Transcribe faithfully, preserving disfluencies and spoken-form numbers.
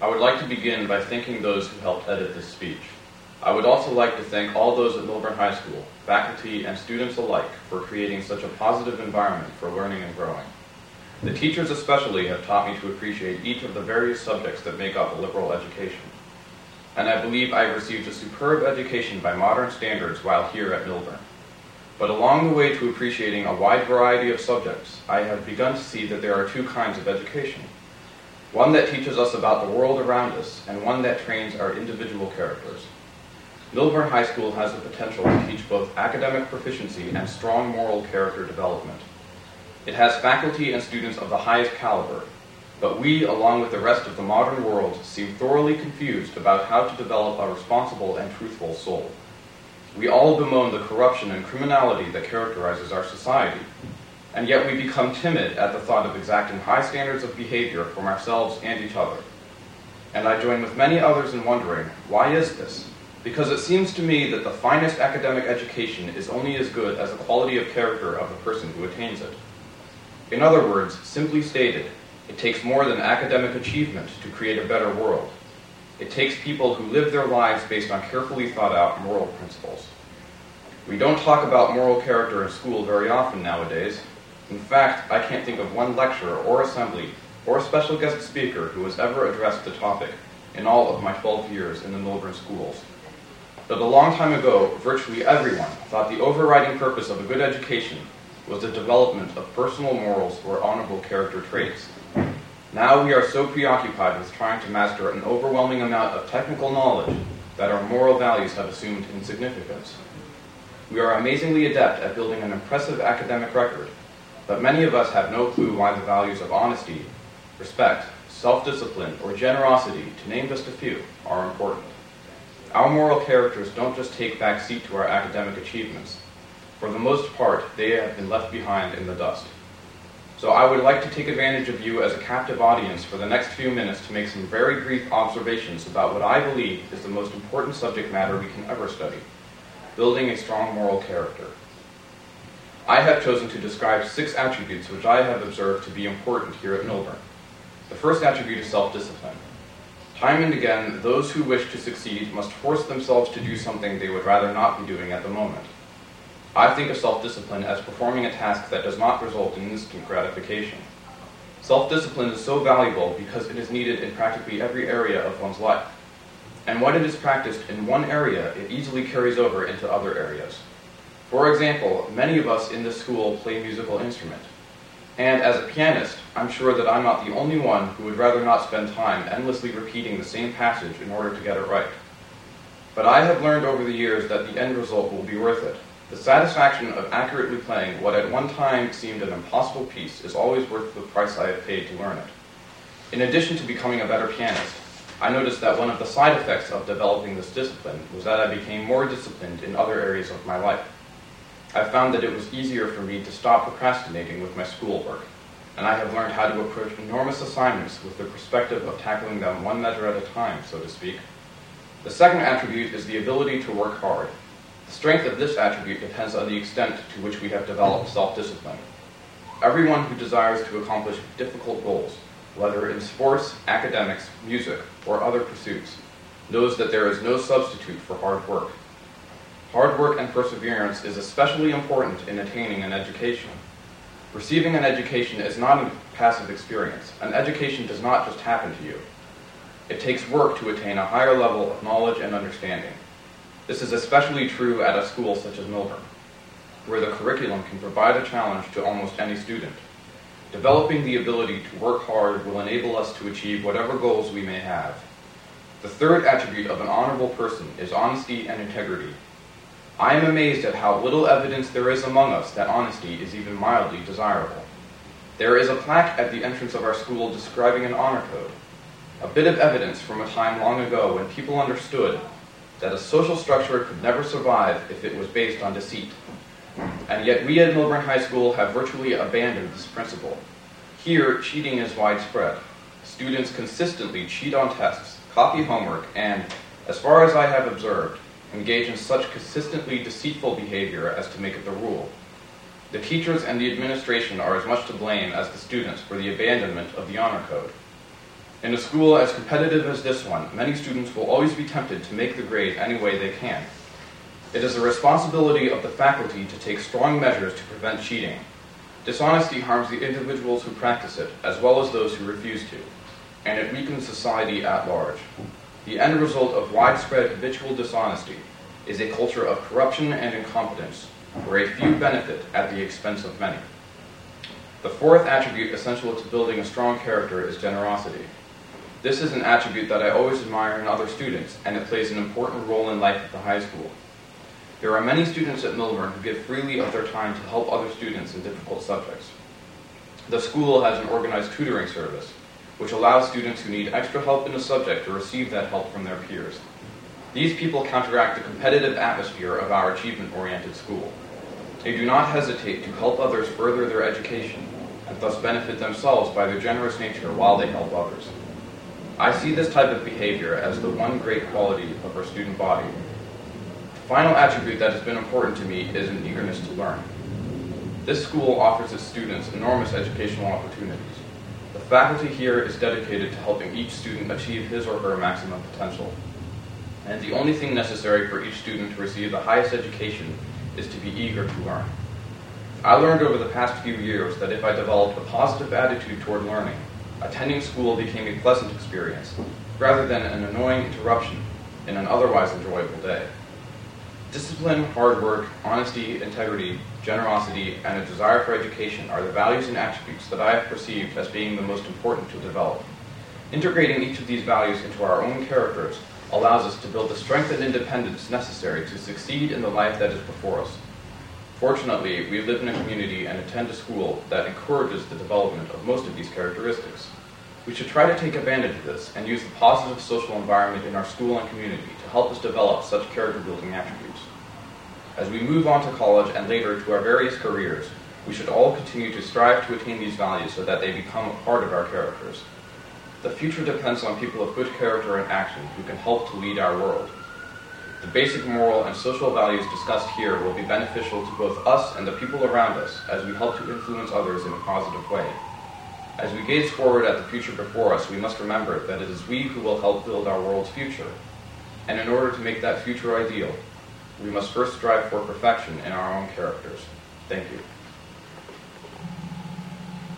I would like to begin by thanking those who helped edit this speech. I would also like to thank all those at Millburn High School, faculty and students alike, for creating such a positive environment for learning and growing. The teachers especially have taught me to appreciate each of the various subjects that make up a liberal education. And I believe I have received a superb education by modern standards while here at Millburn. But along the way to appreciating a wide variety of subjects, I have begun to see that there are two kinds of education. One that teaches us about the world around us, and one that trains our individual characters. Millburn High School has the potential to teach both academic proficiency and strong moral character development. It has faculty and students of the highest caliber, but we, along with the rest of the modern world, seem thoroughly confused about how to develop a responsible and truthful soul. We all bemoan the corruption and criminality that characterizes our society, and yet we become timid at the thought of exacting high standards of behavior from ourselves and each other. And I join with many others in wondering, why is this? Because it seems to me that the finest academic education is only as good as the quality of character of the person who attains it. In other words, simply stated, it takes more than academic achievement to create a better world. It takes people who live their lives based on carefully thought out moral principles. We don't talk about moral character in school very often nowadays. In fact, I can't think of one lecturer or assembly or special guest speaker who has ever addressed the topic in all of my twelve years in the Millburn schools. But a long time ago, virtually everyone thought the overriding purpose of a good education was the development of personal morals or honorable character traits. Now we are so preoccupied with trying to master an overwhelming amount of technical knowledge that our moral values have assumed insignificance. We are amazingly adept at building an impressive academic record, but many of us have no clue why the values of honesty, respect, self-discipline, or generosity, to name just a few, are important. Our moral characters don't just take back seat to our academic achievements. For the most part, they have been left behind in the dust. So I would like to take advantage of you as a captive audience for the next few minutes to make some very brief observations about what I believe is the most important subject matter we can ever study, building a strong moral character. I have chosen to describe six attributes which I have observed to be important here at Millburn. The first attribute is self-discipline. Time and again, those who wish to succeed must force themselves to do something they would rather not be doing at the moment. I think of self-discipline as performing a task that does not result in instant gratification. Self-discipline is so valuable because it is needed in practically every area of one's life. And when it is practiced in one area, it easily carries over into other areas. For example, many of us in this school play a musical instrument. And as a pianist, I'm sure that I'm not the only one who would rather not spend time endlessly repeating the same passage in order to get it right. But I have learned over the years that the end result will be worth it. The satisfaction of accurately playing what at one time seemed an impossible piece is always worth the price I have paid to learn it. In addition to becoming a better pianist, I noticed that one of the side effects of developing this discipline was that I became more disciplined in other areas of my life. I found that it was easier for me to stop procrastinating with my schoolwork, and I have learned how to approach enormous assignments with the perspective of tackling them one measure at a time, so to speak. The second attribute is the ability to work hard. The strength of this attribute depends on the extent to which we have developed self-discipline. Everyone who desires to accomplish difficult goals, whether in sports, academics, music, or other pursuits, knows that there is no substitute for hard work. Hard work and perseverance is especially important in attaining an education. Receiving an education is not a passive experience. An education does not just happen to you. It takes work to attain a higher level of knowledge and understanding. This is especially true at a school such as Millburn, where the curriculum can provide a challenge to almost any student. Developing the ability to work hard will enable us to achieve whatever goals we may have. The third attribute of an honorable person is honesty and integrity. I am amazed at how little evidence there is among us that honesty is even mildly desirable. There is a plaque at the entrance of our school describing an honor code, a bit of evidence from a time long ago when people understood that a social structure could never survive if it was based on deceit. And yet we at Millburn High School have virtually abandoned this principle. Here, cheating is widespread. Students consistently cheat on tests, copy homework, and, as far as I have observed, engage in such consistently deceitful behavior as to make it the rule. The teachers and the administration are as much to blame as the students for the abandonment of the honor code. In a school as competitive as this one, many students will always be tempted to make the grade any way they can. It is the responsibility of the faculty to take strong measures to prevent cheating. Dishonesty harms the individuals who practice it, as well as those who refuse to, and it weakens society at large. The end result of widespread habitual dishonesty is a culture of corruption and incompetence, where a few benefit at the expense of many. The fourth attribute essential to building a strong character is generosity. This is an attribute that I always admire in other students, and it plays an important role in life at the high school. There are many students at Millburn who give freely of their time to help other students in difficult subjects. The school has an organized tutoring service, which allows students who need extra help in a subject to receive that help from their peers. These people counteract the competitive atmosphere of our achievement-oriented school. They do not hesitate to help others further their education, and thus benefit themselves by their generous nature while they help others. I see this type of behavior as the one great quality of our student body. The final attribute that has been important to me is an eagerness to learn. This school offers its students enormous educational opportunities. The faculty here is dedicated to helping each student achieve his or her maximum potential. And the only thing necessary for each student to receive the highest education is to be eager to learn. I learned over the past few years that if I developed a positive attitude toward learning, attending school became a pleasant experience, rather than an annoying interruption in an otherwise enjoyable day. Discipline, hard work, honesty, integrity, generosity, and a desire for education are the values and attributes that I have perceived as being the most important to develop. Integrating each of these values into our own characters allows us to build the strength and independence necessary to succeed in the life that is before us. Fortunately, we live in a community and attend a school that encourages the development of most of these characteristics. We should try to take advantage of this and use the positive social environment in our school and community to help us develop such character-building attributes. As we move on to college and later to our various careers, we should all continue to strive to attain these values so that they become a part of our characters. The future depends on people of good character and action who can help to lead our world. The basic moral and social values discussed here will be beneficial to both us and the people around us as we help to influence others in a positive way. As we gaze forward at the future before us, we must remember that it is we who will help build our world's future. And in order to make that future ideal, we must first strive for perfection in our own characters. Thank you.